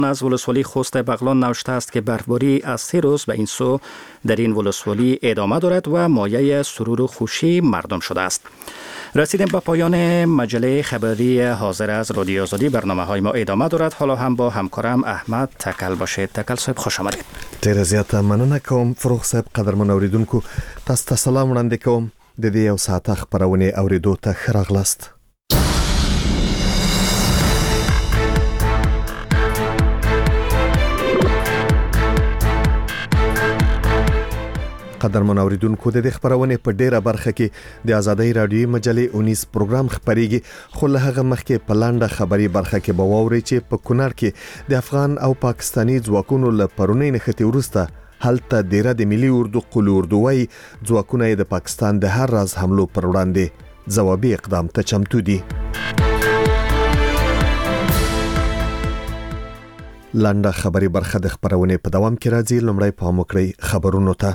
از ولسوالی خوست بغلان نوشته است که برفباری از 3 روز به این سو در این ولسوالی ادامه دارد و مایه سرور و خوشی مردم شده است. رسیدیم به پایان مجله خبری حاضر از رادیو آزادی. برنامه‌های ما ادامه دارد. حالا هم با همکارم احمد تکل باشید. تکل صاحب خوش آمدید. ډیره زیاته مننه کوم فروغ صاحب. قدرمن اوریدونکو تاسو ته سلام وړاندې کوم. د دې یو ساعت خبرونه اوریدو ته ښه راغلاست. قدرمن اوریدونکو د خبرونه په ډیره برخه کې د آزادۍ رادیوي مجلې 19 پروګرام خبريږي، خو له هغه مخکې په لاندې خبري برخه کې به واوري چې په کونړ کې د افغان او پاکستاني ځواکونو له پرونی نښتې وروسته هلته ډیره د ملي اردو قلو اردوي ځواکونه د پاکستان د هر راز حملو پر وړاندې ځوابي اقدام ته چمتو دي. لاندې خبري برخه د خبرونه په دوام کې راځي. لومړی په موکړی خبرونو ته.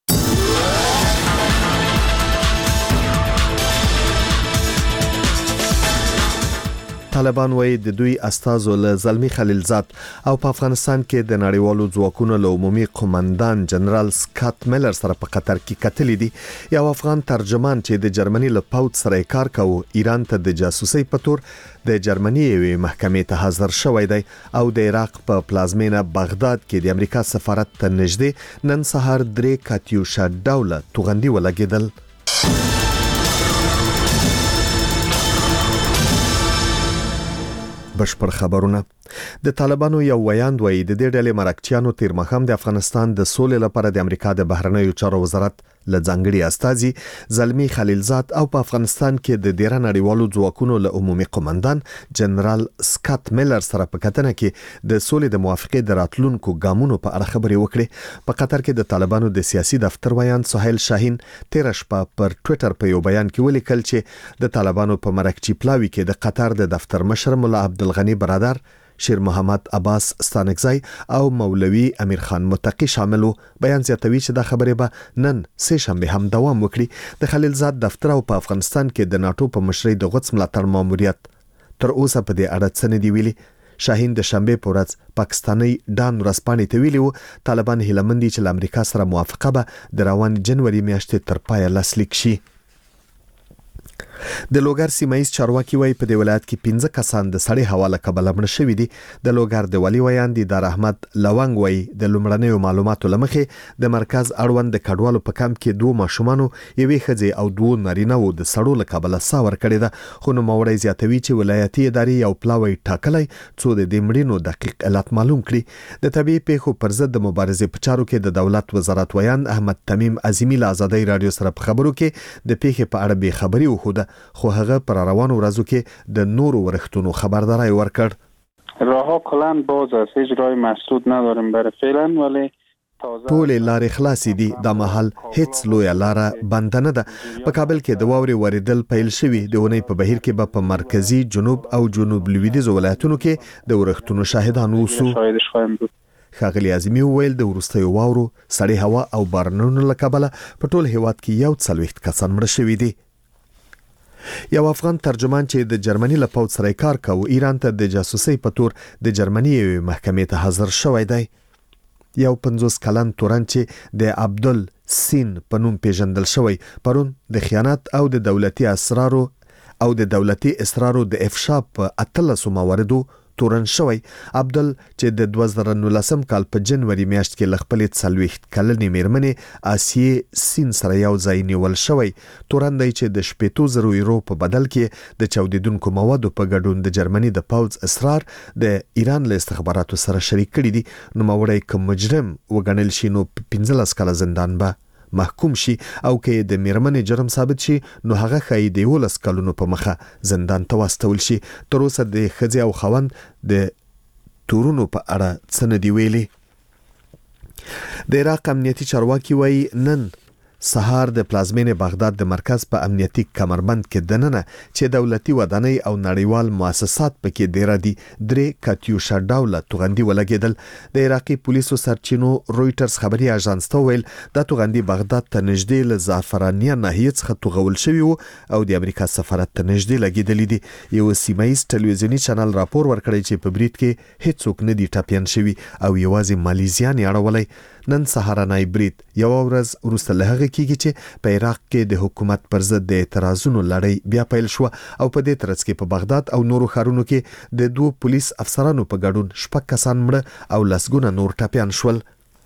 طالبان وایي د دوی استازو له زلمی خلیلزاد او په افغانستان کې د نړیوالو ځواکونو له عمومي قومندان جنرال سکاټ میلر سره په قطر کې کتلې دي. یو افغان ترجمان چې د جرمني له پاوت سره کار کوي ایران ته د جاسوسي په تور د جرمني یوې محکمې ته حاضر شوی دی او د عراق په پلازمینه بغداد کې د امریکا سفارت ته نږدې نن سهار 3 کاتیوشا ډوله توغندي ولګیدل. بشپړ خبرونه. د طالبانو یو ویاند وایي د دې ډلې مرکچیانو تیر مخام د افغانستان د سولې لپاره د امریکا د بهرنیو چارو وزارت له ځانګړي استازي زلمی خلیلزاد او په افغانستان کې د ډیر نړیوالو ځواکونو له عمومي قومندان جنرال سکاټ میلر سره په کتنه کې د سولې د موافقې د راتلونکو ګامونو په اړه خبرې وکړې. په قطر کې د طالبانو د سیاسي دفتر ویاند سهیل شاهین تیر شپه پر ټوئیټر په یو بیان کې ولیکل چې د طالبانو په مرکچی پلاوي کې د قطر د دفتر مشر مولا عبدالغنی برادر، شیر محمد عباس ستانکزی او مولوی امیر خان متقی شاملو. بیان زیاتوي چې دا خبره به نن سه شنبه هم دوام وکړي. د خلیلزاد دفتر او په افغانستان کې د ناتو په مشرۍ د غوڅ ملاتړ ماموریت تر اوسه په دې اړه څه نه دی ویلي. شاهین د شنبه په ورځ پاکستاني ډان ورسپانې ته ویلي وو طالبان هیلمندي چې له امریکا سره موافقه به د روان جنوري میاشتې تر پایه لاسلیک شي. د لوګر سیمایي چارواکي وایي په دې ولایت کې 15 کسان د سړې هوا له کبله مړ شوي دي. د لوګر د والي ویاند دار احمد لونګ وایي د لومړنیو معلوماتو لمخې د مرکز اړوند د کډوالو په کمپ کې 2 ماشومان، یوې ښځې او 2 نارینه وو د سړو له کبله ساور کړی ده. خو نو موري زیاتوي چې ولایتي ادارې یو پلاوی ټاکلی څو د دې مړینو دقیق علت معلوم کړي. د طبيعي پیښو پر ضد د مبارزې په چارو کې د دولت وزارت ویاند احمد تمیم عظیمی له آزادۍ رادیو سره په خبرو کې د پیښې په اړه به خبري وخوده، خو هغه پر روانو ورځو کې د نورو ورښتونو خبرداري ورکړ. راهها کلان باز است، هیچ راه مسدود نداریم برای فعلا، ولی ټول لارې خلاصې دي. د محل هیڅ لوی لاره بند نه ده. په کابل کې د واوري وریدل پیل شوی. د ونې په بهیر کې په مرکزی، جنوب او جنوب لویدیځ ولایتونو کې د ورښتونو شاهدان اوسو. ښاغلي اعظمي وویل د وروستیو واورو، سړې هوا او بارانونو له کبله په ټول هیواد کې 40 کسان مړه شوي دي. یو افغان ترجمان چې د جرمني له پاوت سره کار کوي ایران ته د جاسوسي په تور د جرمني یوې محکمې ته حاضر شوی دی. یو 50 کلن تورن چې د عبدل سین په نوم پیژندل شوی پرون د خیانت او د دولتي اسرارو د افشا په 13 مواردو تورن شوی. عبدل چې د 2019 کال په جنوري میاشت کې لخپلې 40 کلنې میرمنې آسیه سین سره یو ځای نیول شوی. تورن دی چې د 80,000 یورو په بدل کې د چاودیدونکو موادو په ګډون د جرمني د پاوز اسرار د ایران له استخباراتو سره شریک کړي دي. نو موري کوم مجرم وګڼل شي نو 15 کاله زندان به محکوم شي او کې د میرمنې جرم ثابت شي نو هغه خای دی 12 کلونو په مخه زندان ته واستول شي. تر اوسه د خځې او خوند د تورونو په اړه څه نه دی ویلي. د عراق امنیتي چارواکي وایي نن سهار د پلازمینې بغداد د مرکز په امنیتي کمربند کې دننه چې دولتي ودانۍ او نړیوال مؤسسات پکې ډیر دي 3 کاتیوشا ډوله توغندي ولګیدل. د عراقي پولیسو سرچینو رويټرز خبري اژانس ته ویل د توغندي بغداد ته نږدې له زعفرانیه ناحیه څخه توغول شوی او د امریکا سفارت ته نږدې لګیدل دي. یو سیمایي ټلویزیونی چینل راپور ورکړی چې په بریټ کې هیڅوک نه دي ټاپیان شوی او یوازې مالیزیان اړولای. نن سهارنۍ بریټ یو ورځ وروسته له هغه کېږي چې په عراق کې د حکومت پر ضد د اعتراضونو لړۍ بیا پیل شو او په دې ترڅ کې په بغداد او نورو ښارونو کې د 2 پولیس افسرانو په ګډون 6 کسان مړه او لسګونه نور ټاپیان شول.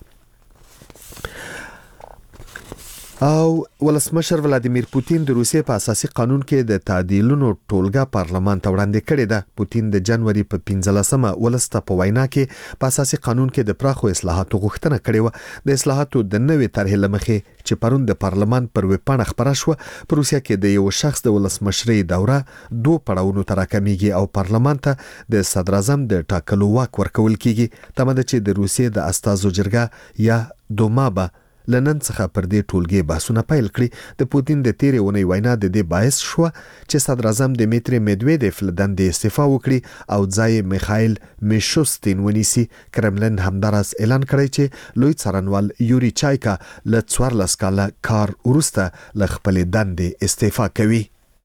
او ولسمشر ولادیمیر پوتین د روسیې په اساسي قانون کې د تعدیلونو ټولګه پارلمان ته وړاندې کړې ده. پوتین د جنوري په 15مه ولسته په وینا کې په اساسي قانون کې د پراخو اصلاحاتو غوښتنه کړې و. د اصلاحاتو د نوې طرحې لمخې چې پرون د پارلمان پر ویبپاڼه خبره شوه په روسیه کې د یو شخص د ولسمشرۍ دوره 2 پړاوونو ته راکمیږي او پارلمان ته د صدر اعظم د ټاکلو واک ورکول کیږي. تمه ده چې د روسیې د استازو جرګه یا دوما به لنن څخه پر دې ټولګي بحثونه پیل کړي. د پوتین د تیرې ونې وینا د دې باعث شو چې صدر اعظم دمیتری میدویدف له دندې استعفا وکړي او ځای میخایل میشوستین ونیسي. کرملن همدارس اعلان کړی چې لوی څارنوال یوري چایکا له 14 کاله کار وروسته له خپلې دندې استعفا کوي.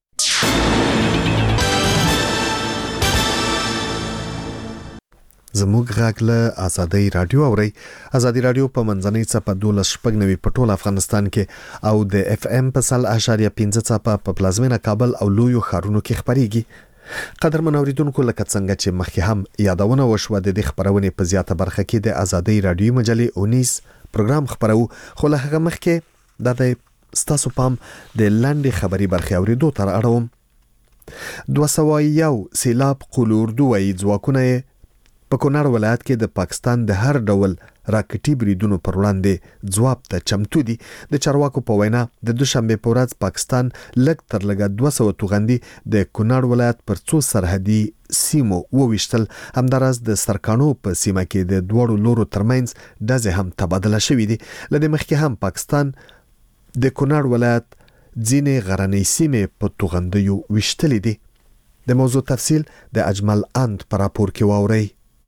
زموږ غږ له ازادي رادیو اوري. ازادي رادیو په منځنۍ څپه 12.9 په ټول افغانستان کې او د اف ام په 100.5 څپه په پلازمینه کابل او لویو ښارونو کې خبريږي. قدر منوریدونکو لکه څنګه چې مخکې هم یادونه وشوه د دې خبرونې په زیاته برخه کې د ازادي رادیو مجلې 19 پروګرام خبرو خو له هغه مخکې د ستاسو پام د لاندې خبري برخه اوریدو تر اړوم. 201 سیلاب قلوردو وای ځواکونه په کونړ ولایت کې د پاکستان د هر ډول راکټي بریدونو پر وړاندې ځواب ته چمتو دي. د چارواکو په وینا د دوشنبه په ورځ پاکستان لږ تر لږه 200 توغندي د کونړ ولایت پر څو سرحدي سیمو وویشتل. همدارس د سرکانو په سیمه کې د دوړو لورو ترمنځ ډزې هم تبادله شوې دي. لدې مخکې هم پاکستان د کونړ ولایت ځینې غرنۍ سیمې په توغندیو ویشتلې دي. د موضوع تفصیل د اجمل اند پر راپور کې واورئ.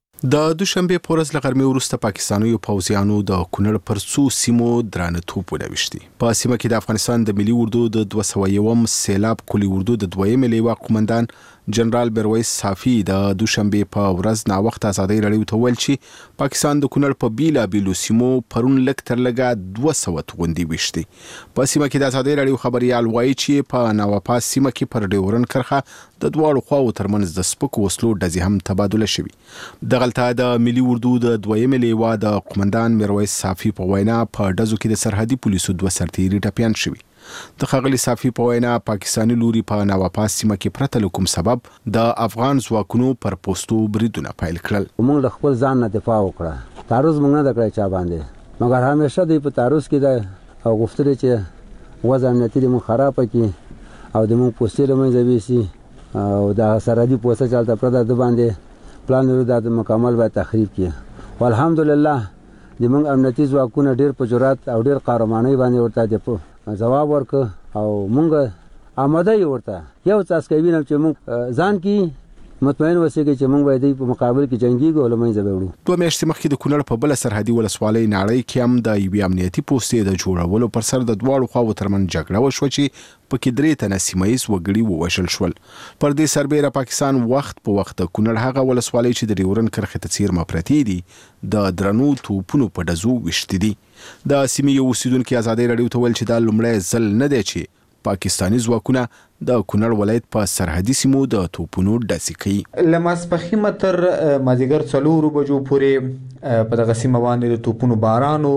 د دوشنبه په ورځ له غرمې وروسته پاکستانیو پوځیانو د کونړ پر څو سیمو درانه توپونه وشتي. په سیمه کې د افغانستان د ملي اردو د 201 سیلاب کلی اردو د 2یم لیوا قومندان جنرال برویس صافی د دوشنبه په ورځ نا وخت ازادي رادیو ته ویل چې پاکستان د کونړ په بیلا بیلو سیمو پرون لک تر لګه 200 توغندي وشتي. په سیمه کې د ازادي رادیو خبريال وایي چې په نواپاس سیمه کې پر ډیورن کرخه د دواړو خواو ترمنځ د سپکو وسلو ډزې هم تبادله شوي. دغلته د ملي اردو د 2یم لیوا د قومندان برویس صافی په وینا په ډزو کې د سرحدي پولیسو 2 سرتیري ټپیان شوي. د خغلی صافی په وینا پاکستانی لوري په نواپاس سیمه کې پرته کوم سبب د افغان ځواکونو پر پوسټو بریدونه پیل کړل. موږ د خپل ځان نه دفاع وکړه. تعرض موږ نه کړی چا باندې، مګر همیشه دوی په تعرض کې ده او غوښتل چې وضع امنیتي موږ خراب کړي او د موږ پوسټې له منځه ویسي او د سرحدي پوسټه چلته پرته د باندې پلان لرو د مکمل باید تخریب کړي. والحمدلله د موږ امنیتي ځواکونه ډیر په جرأت او ډیر قهرمانۍ باندې ورته جواب ورک او مونږ آماده یو ورته یو تاسو کوي چې مونږ ځان کې مطمئن وسیږي چې مونږ باید په مقابل کې جنگي ګول مې زبېړو. 2 میاشتې مخکې د کونړ په بل سرحدي ولسوالۍ ناړۍ کې هم د یو امنیتي پوسټې د جوړولو پر سر د دواړو خواو ترمنځ جګړه وشوه چې پکې 3 تنه سیمایي وګړي ووژل شول. پر دې سربېره پاکستان وخت په وخت کونړ هغه ولسوالۍ چې د ډیورن کرښې ته څیر مپرتې دي د درنو توپونو په ډزو وشتي دي. د سیمې یو اوسیدونکو ازادي رادیو ته ویل چې دا لومړی ځل نه دی چې پاکستانی ځواکونه د کونړ ولایت په سرحدي سیمو د توپونو ډزې کوي. لمسپخیمه تر مازیګر 4 بجو پورې په دغه سیمه باندې د توپونو بارانو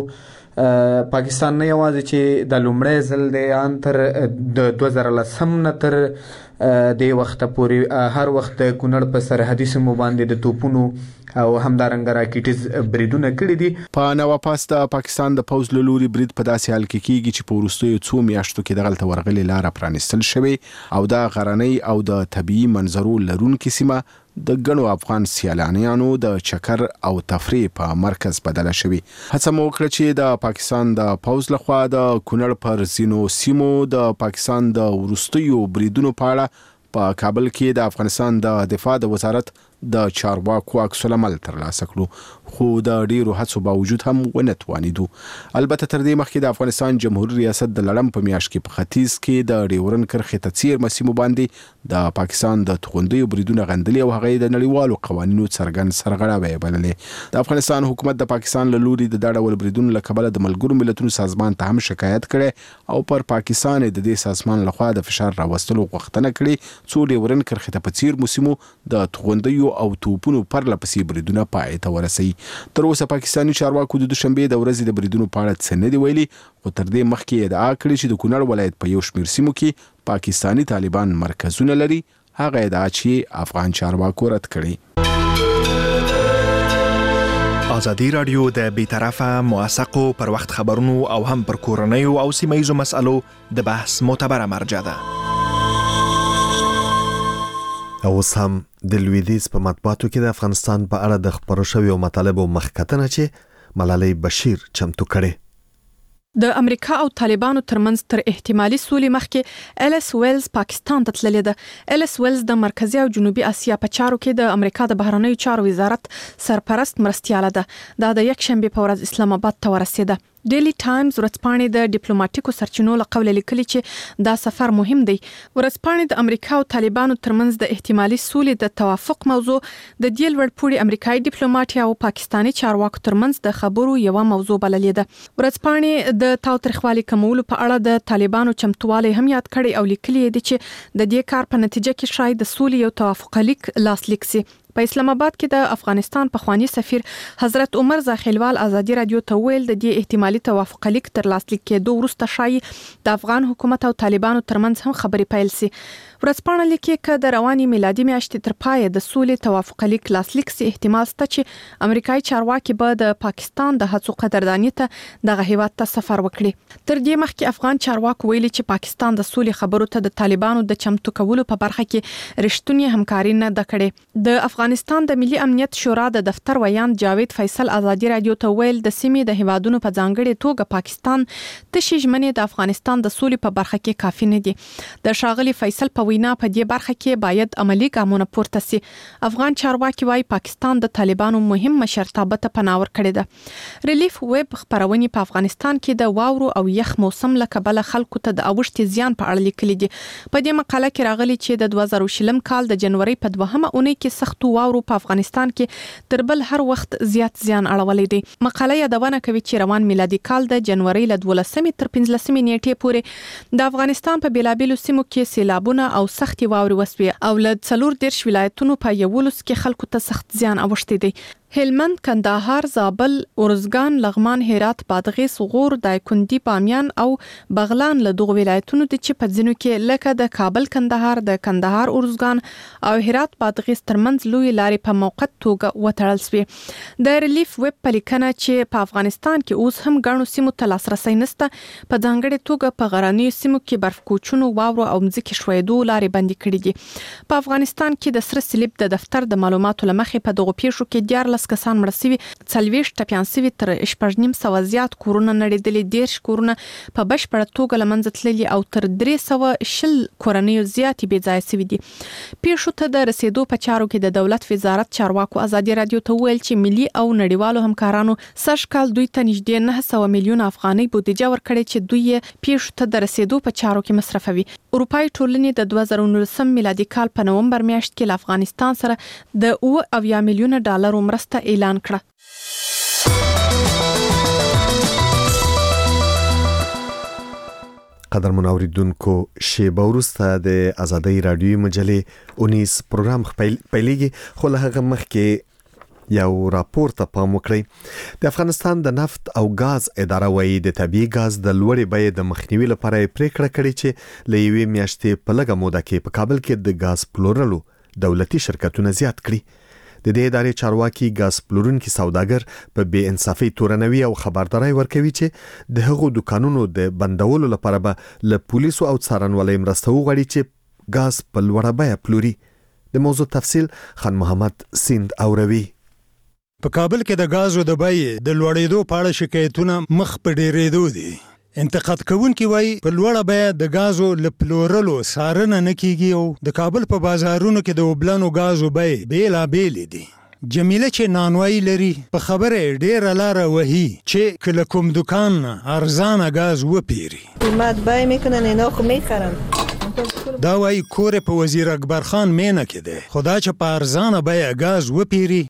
پاکستان نه یوازې چې د لومړی ځل دی ان تر د 2010 نه تر د وخت پورې هر وخت د کونړ په سرحدي سیمو باندې د توپونو او همدارنګه راکټیز بریدونه کړي دي. په نواپاس د پاکستان د پوځ له لوري برید په داسې حال کې کیږي چې په وروستیو 2 میاشتو کې دغلته ورغلي لار پرانستل شوی او د غرنۍ او د طبيعي منظرو لرونکو سیمه د غنو افغان سیلانیانو د چکر او تفریح په مرکز بدل شوی. هڅه مو وکړه چې د پاکستان د پوز لخوا د کونړ پر زینو سیمو د پاکستان د ورستیو بریدونو په اړه په کابل کې د افغانستان د دفاع د وزارت د چارواکو عکس العمل ترلاسه کړو، خو د ډیرو هڅو باوجود هم ونه توانیدو. البته تر دې مخکې د افغانستان جمهوریت ریاست د لړم په میاشت کې په ختیځ کې د ډیورن کرښې ته څیر مسیمو باندې د پاکستان د توغندیو بریدونه غندلي او هغه د نړیوالو قوانینو څرګند سرغړاوی بللې. د افغانستان حکومت د پاکستان له لوري د ډول بریدونو له کبله د ملګرو ملتونو سازمان ته هم شکایت کړي او پر پاکستان د دې سازمان لخوا د فشار راوستلو غوښتنه کړې څو ډیورن کرښې ته په څیر مسیمو د توغندیو او توپونو پرله پسې بریدونه پای ته ورسي. تر اوسه پاکستاني چارواکو د دوشنبه د ورځې د بریدونو په اړه څه نه دی ویلي، خو تر دې مخکې ادعا کړې چې د کونړ ولایت په یو شمېر سیمو کې پاکستاني طالبان مرکزونه لري. هغه ادعا چې افغان چارواکو رد کړي. ازادي رادیو د بیطرفه موثقو پر وخت خبرونو او هم پر کورنیو او سیمه‌ییزو مسألو د بحث معتبره مرجع ده. اوس هم د لویدیځ په مطبوعاتو کې د افغانستان په اړه د خبرو شویو مطالبو مخکتنه چې ملالۍ بشیر چمتو کړي. د امریکا او طالبانو ترمنځ تر احتمالي سولې مخکې الیس ویلز پاکستان ته تللی ده. الیس ویلز د مرکزی او جنوبي اسیا په چارو کې د امریکا د بهرنیو چارو وزارت سرپرست مرستیاله ده. دا د یک شنبه په ورځ اسلام آباد ته ورسېده. ډیلی ټایمز ورځپاڼې د ډیپلوماټیکو سرچینو له قوله لیکلي چې دا سفر مهم دی. ورځپاڼې د امریکا او طالبانو ترمنځ د احتمالي سولې د توافق موضوع د دې لوړ پوړي امریکایي ډیپلوماټ او پاکستاني چارواکو ترمنځ د خبرو یوه موضوع بللې ده. ورځپاڼې د تاوتریخوالي کمولو په اړه د طالبانو چمتووالی هم یاد کړی او لیکلي دي چې د دې کار په نتیجه کې شاید د سولې یو توافق لیک لاسلیک شي. په اسلام آباد کې د افغانستان پخوانی سفیر حضرت عمر زاخیلوال ازادي رادیو ته ویل د دې احتمالي توافق لیک تر لاسلیک کېدو وروسته شایي د افغان حکومت او طالبانو ترمنځ هم خبرې پیل شي. ورځپاڼه لیکي چې د رواني میلادي میاشتې تر پای د سولې توافق لیک لاسلیک شي احتمال شته چې امریکایي چارواکي به د پاکستان د هڅو قدرداني ته دغه هیواد ته سفر وکړي. تر دې مخکې افغان چارواکو ویلي چې پاکستان د سولې خبرو ته د طالبانو د چمتو کولو په برخه کې رښتونی همکاري نه ده کړې. د افغانستان د ملي امنیت شورا د دفتر ویان جاوید فیصل ازادي رادیو ته ویل د سیمې د هیوادونو په ځانګړي توګه پاکستان تشې ژمنې د افغانستان د سولې په برخه کې کافي نه دي. د ښاغلي فیصل په وینا په دې برخه کې باید عملی ګامونه پورته سي. افغان چارواکي وايي پاکستان د طالبانو مهم مشرتابه ته پناه ورکړې ده. ریلیف ویب خبرونه په افغانستان کې د واورو او یخ موسم له کبله خلکو ته د اوښتې زیان په اړه لیکلي دي. په دې مقاله کې راغلي چې د 2020 کال د جنوري په 2مه اونۍ کې سخت واورو په افغانستان کې تر بل هر وخت زیات زیان اړولې دي. مقاله یادونه کوي چې روان میلادي کال د جنوري له 12 تر 15 نیټې پورې د افغانستان په بیلابیلو سیمو کې سیلابونه او سختي واوري وسوي او له 14 ولایتونو په 11 کې خلکو ته سخت زیان اوښتي دي. هلمند، کندهار، زابل، ارزګان، لغمان، هرات، بادغیس، غور، دایکنډي، بامیان او بغلان له دغه ولایتونو دي چې په ځینو کې لکه د کابل کندهار، د کندهار ارزګان او هرات بادغیس ترمنځ لوی لارې په موقت توګه وتړل شوې. د ریلیف ویب په لیکنه چې په افغانستان کې اوس هم ګڼو سیمو ته لاسرسي نشته، په ځانګړي توګه په غرنیو سیمو کې برف کوچونو، واورو او مځکې ښویېدو لارې بندي کړې دي. په افغانستان کې د سره صلیب د دفتر د معلوماتو لمخې په دغه پیښو کې 14 کسان مړه شوي، 40 ټپیان شوي، تر 1500 زیات کورونه نړېدلي، 10 کورونه په بشپړه توګه له منځه تللي او تر 320 کورنیو زیاتې بې ځایه شوي دي. پیښو ته د رسیدو په چارو کې د دولت وزارت چارواکو ازادي رادیو ته ویل چې ملي او نړیوالو همکارانو سږ کال دوی ته نږدې 900 میلیون افغانۍ بودیجه ورکړې چې دوی پیښو ته د رسیدو په چارو کې مصرفوي. اروپای ټولنې د 2019 میلادي کال په نومبر میاشت کې له افغانستان سره د 80 میلیون ډالر مرسته اعلان کړه. قدرمن اوریدونکو، شیبه وروسته د ازادۍ رادیوي مجلې 19 پروګرام پیلېږي، خو له هغه مخکې یو راپور ته پام وکړئ. د افغانستان د نفت او غاز اداره وايي د طبیعي غاز د لوړې بیې د مخنیوي لپاره پریکړه کړې چې له یوې میاشتې په لږه موده کې په کابل کې د غاز پلورلو دولتي شرکتونه زیات کړي. د دې ادارې چارواکي غاز پلورونکي سوداګر په بې انصافي تورنوي او خبرداري ورکوي چې د هغو دکانونو د بندولو لپاره به له پولیسو او څارنوالۍ مرسته وغواړي چې غاز په لوړه بیه پلوري. د موضوع تفصیل خان محمد سیند اوروي. په کابل کې د غازو د بیې د لوړېدو په اړه شکایتونه مخ په ډېرېدو دي. انتقاد کوونکي وایي په لوړه بیه د غازو له پلورلو څارنه نه کیږي او د کابل په بازارونو کې د اوبلنو غازو بیې بېلابېلې دي. جمیله چې نانوایی لري په خبره ډېره لاره وهي چې که له کوم دکان نه ارزانه غاز وپیري. قیمت بیه میکنن اینا خو میخرن. دا وایي کور په وزیر اکبر خان مینه کې دی، خو دا چې په ارزانه بیه غاز وپیري